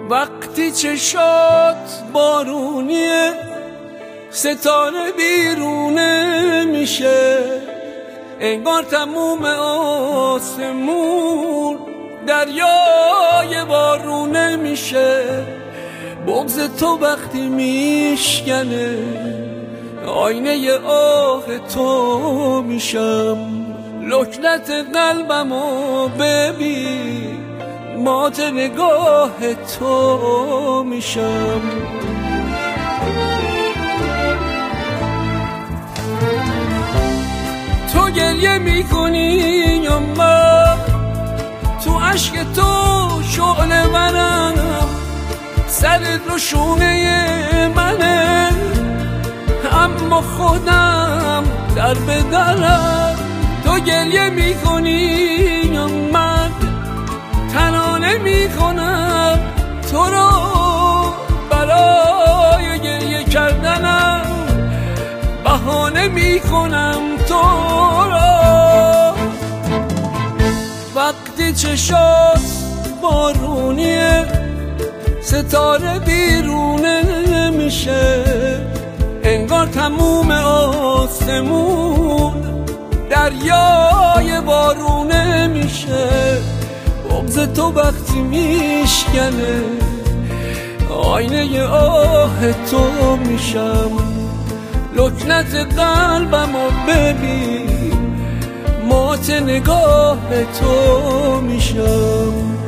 وقتی چشات بارونیه ستاره بیرونه میشه، انگار تموم آسمون دریای بارونه میشه. بغض تو وقتی میشکنه آینه آه تو میشم، لکنت قلبمو ببین مات نگاه تو میشم. تو گریه میکنی یا من؟ تو عشق تو شعله منم، سرت رو شونه منه، اما خودم در بدرم. تو گریه میکنی یا من؟ تنانه میکنم تو رو برای گریه کردنم، بهانه میکنم تو را. وقتی چشات بارونیه ستاره بیرونه میشه، انگار تموم آسمون دریای بارونه میشه. بغض تو وقتی میشکنه آینه آه تو میشم، لکنت قلبمو ببین مات نگاه تو میشم.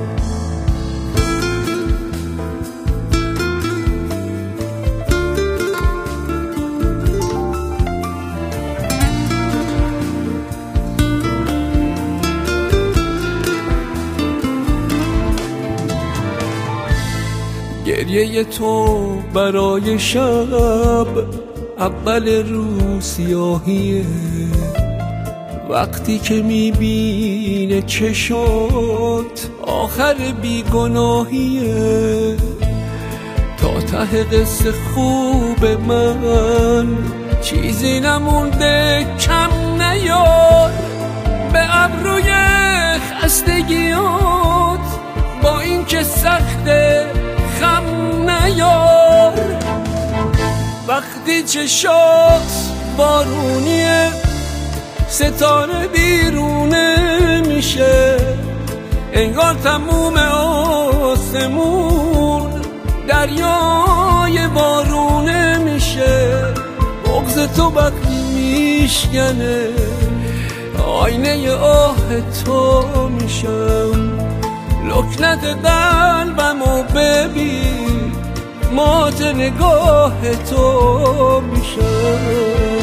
گریه تو برای شب اول روز سیاهیه، وقتی که میبینه چشات آخر بیگناهیه. تا ته قصه خوب من چیزی نمونده کم نیار، به ابروی خستگیات با این که سخته خم نیار. وقتی چشات بارونیه ستاره بیرونه میشه، انگار تموم آسمون دریای بارونه میشه. بغض تو وقتی میشکنه آینه آه تو میشم، لکنت قلبمو ببین مات نگاه تو میشم.